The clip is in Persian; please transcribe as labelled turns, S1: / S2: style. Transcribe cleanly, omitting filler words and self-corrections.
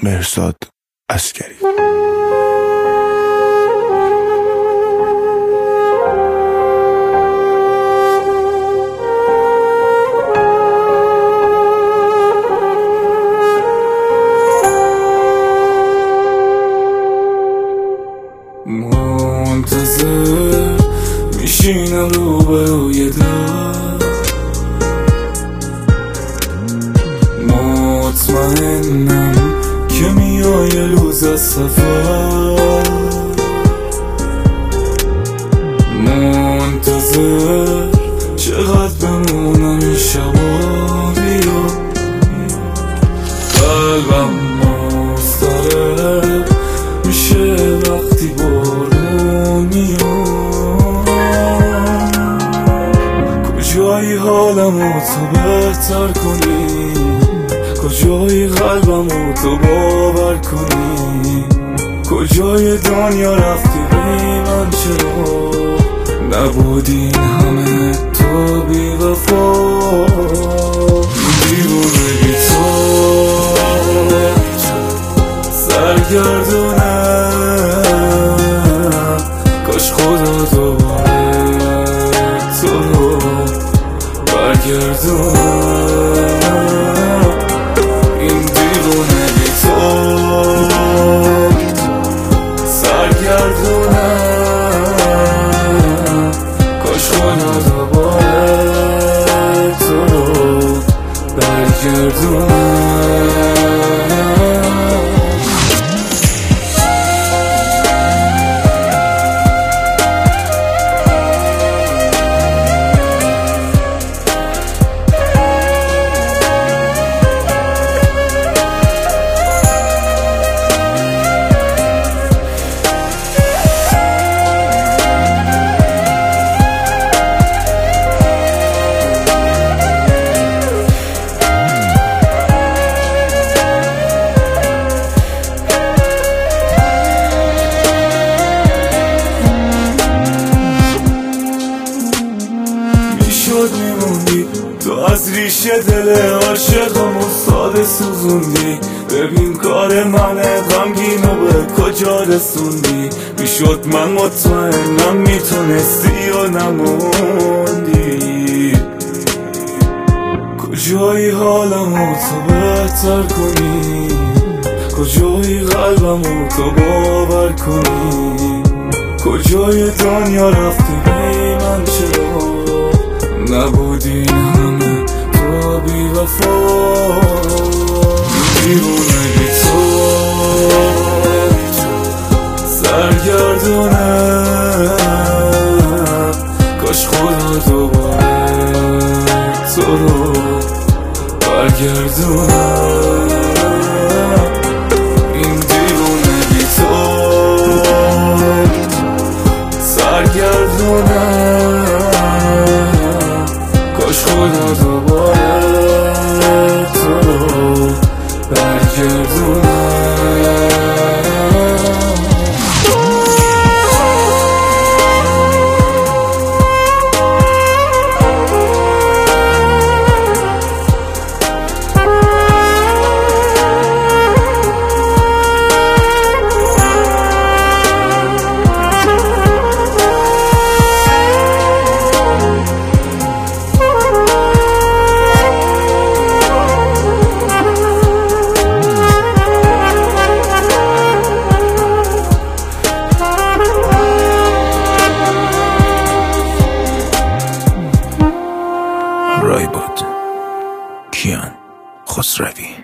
S1: مهرزاد عسکری.
S2: منتظر میشینم روبروی در، مطمئنم که میای روز از سفر. منتظر چقدر بمونم این شبا، بیا قلبم مضطرب میشه وقتی بارون میاد. کجایی حالمو تو بهتر کنی، کجایی قلبمو تو باور کنی، کجای دنیا رفتی بی من، چرا نبودی این همه تو بی وفا. دیوونه بی تو سرگردونم، کاش خدا دوباره تو رو برگردونم. این دیوونه بی تو سرگردونم، کاش خدا دوباره تو رو برگردونم. میموندی تو از ریشه دل عاشقمو ساده سوزوندی. ببین کار منه غمگینو به کجا رسوندی. میشد من مطمئنم میتونستی و نموندی. کجایی حالمو تو بهتر کنی، کجایی قلبمو تو باور کنی، کجای دنیا رفتی بی من، چرا نبودی این همه تو بی وفا. دیوونه بی تو سرگردونم، کاش خدا دوباره تو رو برگردونم. این دیوونه بی تو سرگردونم، کاش خدا دوباره تو رو برگردونم.
S1: رایباد کیان خسروی.